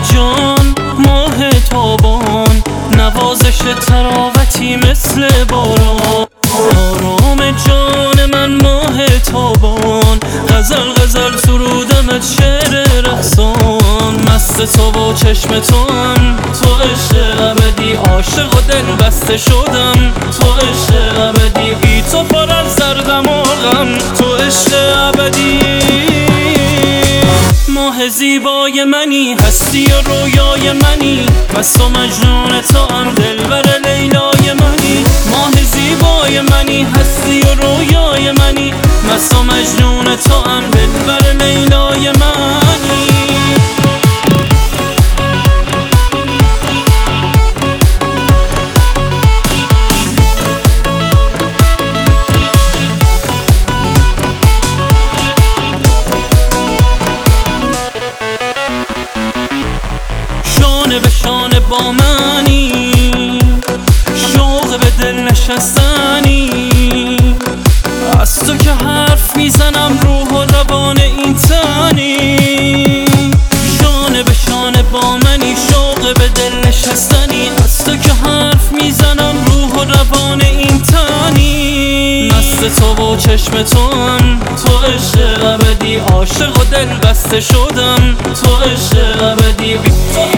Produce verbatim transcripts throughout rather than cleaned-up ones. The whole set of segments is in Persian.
جان ماه تابان، نوازش تراوتی مثل باران. آرام جان من ماه تابان، غزل غزل سرودمت شعر رقصان. مست تو و چشم توام، تو عشق ابدی، عاشق و دل بسته شدم. تو عشق ابدی، بی تو پر از دردم و غم. تو عشق ابدی، ماه زیبای منی، هستی و رویای منی. مست و مجنون تو هم، دلبر لیلای منی. ماه زیبای منی، هستی و رویای منی. مست و مجنون تو هم، دلبر لیلای منی. شانه به شانه با منی، شوق به دل نشستنی. از تو که حرف میزنم، روح و روان این تنی. شانه به شانه با منی، شوق به دل نشستنی. از تو که حرف میزنم، روح و روان این تنی. مست تو و چشم توام، تو عشق ابدی، عاشق و دل بسته شدم. تو عشق ابدی، بی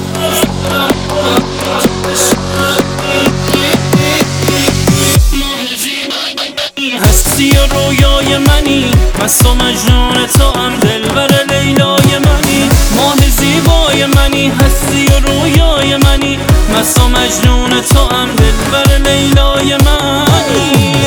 هستی و رویای منی. مست و مجنون تو هم، دلبر لیلای منی. ماه زیبای منی، هستی و رویای منی. مست و مجنون تو هم، دلبر لیلای منی.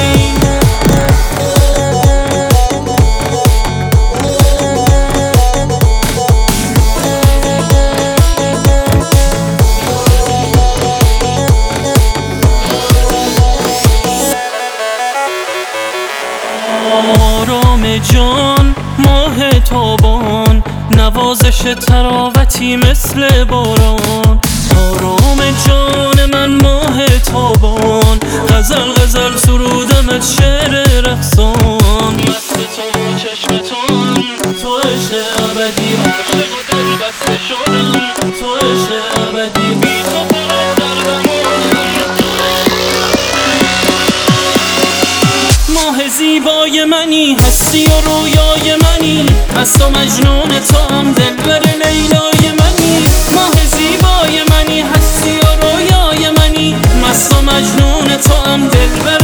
آرام جان ماه تابان، نوازش تراوتی مثل باران. آرام جان من ماه تابان، غزل غزل سرودمت شعر رقصان. مست تو و چشم توام، تو عشق ابدی، عاشق و دل بسته شدم. تو عشق ابدی، بی تو پر از دردم و ماه زیبای منی، هستی و رویای منی. مست و مجنون تو هم، دلبر لیلای منی. ماه زیبای منی، هستی و رویای منی. مست و مجنون تو هم، دلبر